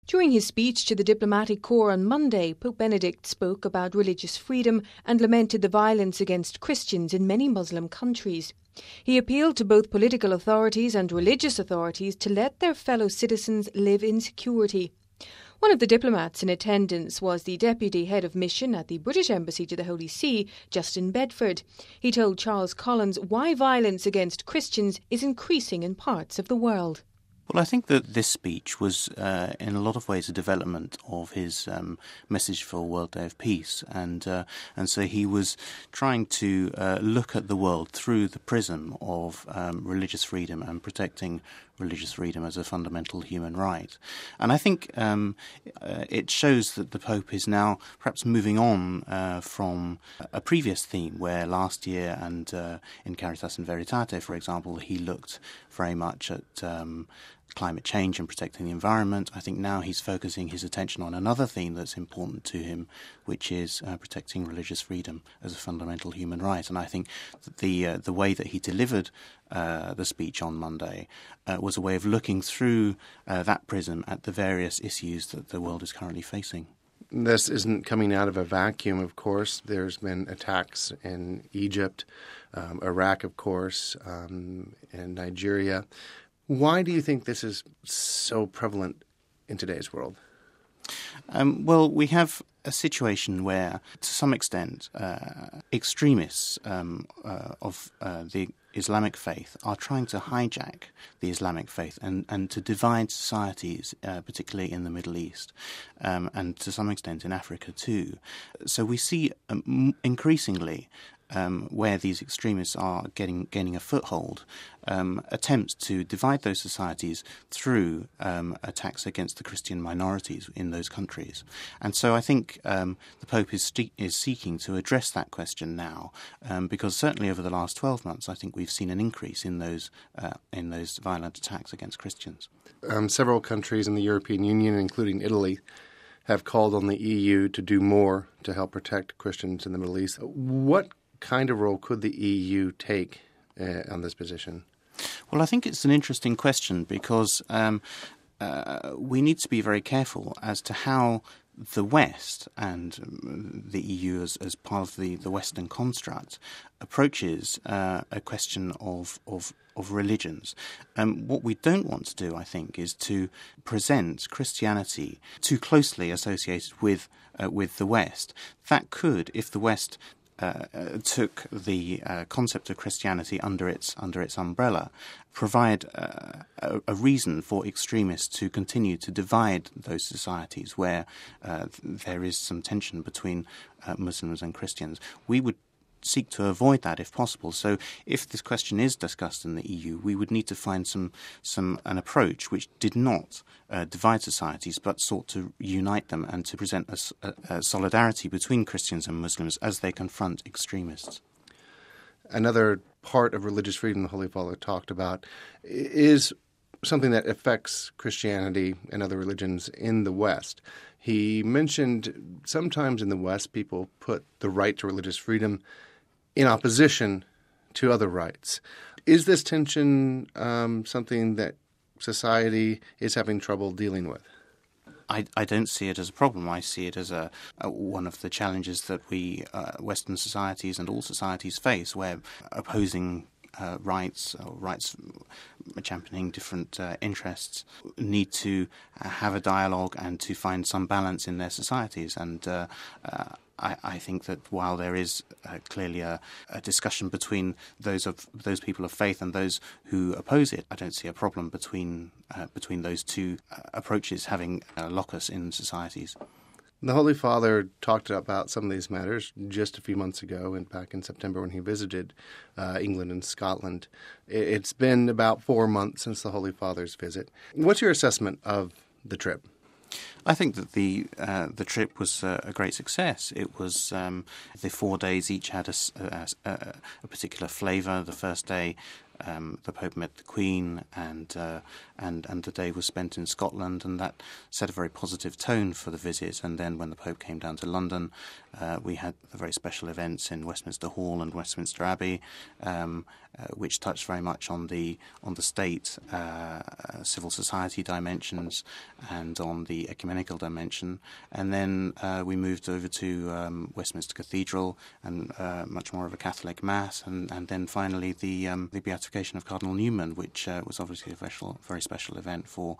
During his speech to the diplomatic corps on Monday, Pope Benedict spoke about religious freedom and lamented the violence against Christians in many Muslim countries. He appealed to both political authorities and religious authorities to let their fellow citizens live in security. One of the diplomats in attendance was the Deputy Head of Mission at the British Embassy to the Holy See, Justin Bedford. He told Charles Collins why violence against Christians is increasing in parts of the world. Well, I think that this speech was, in a lot of ways, a development of his message for World Day of Peace, and so he was trying to look at the world through the prism of religious freedom and protecting religious freedom as a fundamental human right. And I think it shows that the Pope is now perhaps moving on from a previous theme where last year and in Caritas in Veritate, for example, he looked very much at climate change and protecting the environment. I think now he's focusing his attention on another theme that's important to him, which is protecting religious freedom as a fundamental human right. And I think that the way that he delivered the speech on Monday was a way of looking through that prism at the various issues that the world is currently facing. This isn't coming out of a vacuum, of course. There's been attacks in Egypt, Iraq, of course, and Nigeria. Why do you think this is so prevalent in today's world? Well, we have a situation where, to some extent, extremists of the Islamic faith are trying to hijack the Islamic faith and to divide societies, particularly in the Middle East, and to some extent in Africa too. So we see increasingly where these extremists are gaining a foothold, attempts to divide those societies through attacks against the Christian minorities in those countries. And so I think the Pope is seeking to address that question now, because certainly over the last 12 months, I think we've seen an increase in those violent attacks against Christians. Several countries in the European Union, including Italy, have called on the EU to do more to help protect Christians in the Middle East. What kind of role could the EU take on this position? Well, I think it's an interesting question because we need to be very careful as to how the West and the EU as part of the Western construct approaches a question of religions. What we don't want to do, I think, is to present Christianity too closely associated with the West. That could, if the West took the concept of Christianity under its umbrella, provide a reason for extremists to continue to divide those societies where there is some tension between Muslims and Christians. We would seek to avoid that if possible. So if this question is discussed in the EU, we would need to find an approach which did not divide societies but sought to unite them and to present a solidarity between Christians and Muslims as they confront extremists. Another part of religious freedom the Holy Father talked about is something that affects Christianity and other religions in the West. He mentioned sometimes in the West people put the right to religious freedom in opposition to other rights. Is this tension something that society is having trouble dealing with? I don't see it as a problem. I see it as one of the challenges that we, Western societies and all societies face, where opposing rights championing different interests need to have a dialogue and to find some balance in their societies. And I think that while there is clearly a discussion between those people of faith and those who oppose it, I don't see a problem between those two approaches having a locus in societies. The Holy Father talked about some of these matters just a few months ago and back in September when he visited England and Scotland. It's been about 4 months since the Holy Father's visit. What's your assessment of the trip? I think that the trip was a great success. It was the 4 days each had a particular flavour. The first day the Pope met the Queen, and the day was spent in Scotland, and that set a very positive tone for the visit. And then when the Pope came down to London, we had the very special events in Westminster Hall and Westminster Abbey, which touched very much on the state, civil society dimensions, and on the ecumenical dimension. And then we moved over to Westminster Cathedral, and much more of a Catholic Mass, and then finally the beatification of Cardinal Newman, which was obviously a very special event for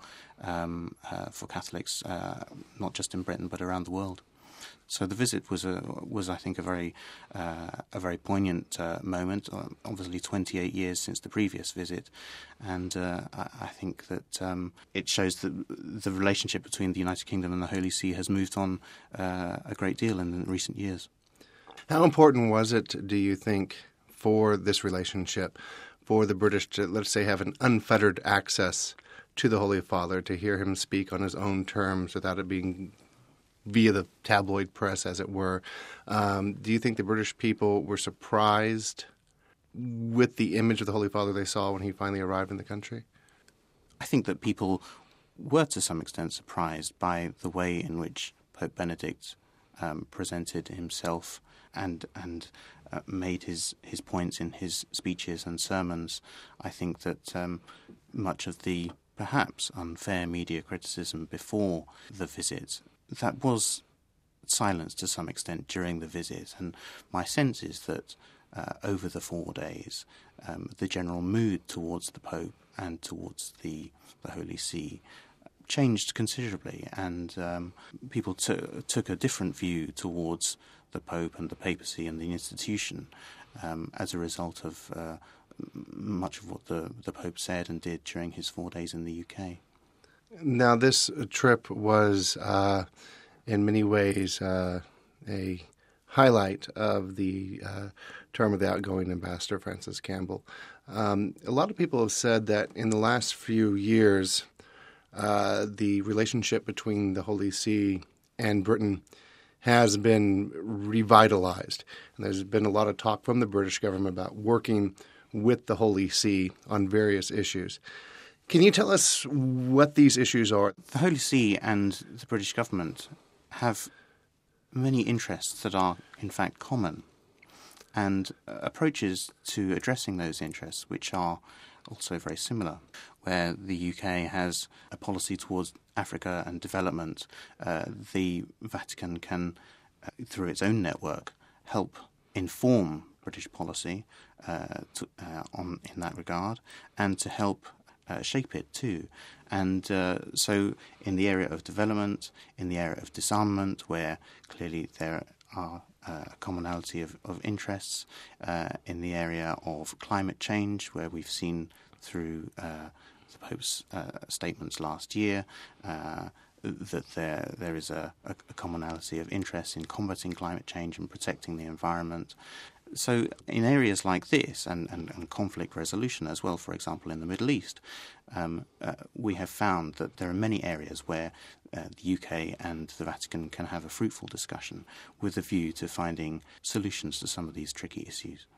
Catholics, not just in Britain but around the world. So the visit was I think a very poignant moment. Obviously, 28 years since the previous visit, and I think that it shows that the relationship between the United Kingdom and the Holy See has moved on a great deal in recent years. How important was it, do you think, for this relationship, for the British to, let's say, have an unfettered access to the Holy Father, to hear him speak on his own terms without it being via the tabloid press, as it were? Do you think the British people were surprised with the image of the Holy Father they saw when he finally arrived in the country? I think that people were to some extent surprised by the way in which Pope Benedict presented himself and made his points in his speeches and sermons. I think that much of the perhaps unfair media criticism before the visit, that was silenced to some extent during the visit. And my sense is that over the 4 days, the general mood towards the Pope and towards the Holy See changed considerably, and people took a different view towards the Pope and the papacy and the institution as a result of much of what the Pope said and did during his 4 days in the UK. Now, this trip was, in many ways, a highlight of the term of the outgoing ambassador, Francis Campbell. A lot of people have said that in the last few years, the relationship between the Holy See and Britain has been revitalized. And there's been a lot of talk from the British government about working with the Holy See on various issues. Can you tell us what these issues are? The Holy See and the British government have many interests that are, in fact, common, and approaches to addressing those interests which are also very similar. Where the UK has a policy towards Africa and development, the Vatican can, through its own network, help inform British policy in that regard, and to help shape it too. And so in the area of development, in the area of disarmament, where clearly there are a commonality of interests, in the area of climate change, where we've seen through the Pope's statements last year that there is a commonality of interest in combating climate change and protecting the environment. So in areas like this and conflict resolution as well, for example, in the Middle East, we have found that there are many areas where the UK and the Vatican can have a fruitful discussion with a view to finding solutions to some of these tricky issues.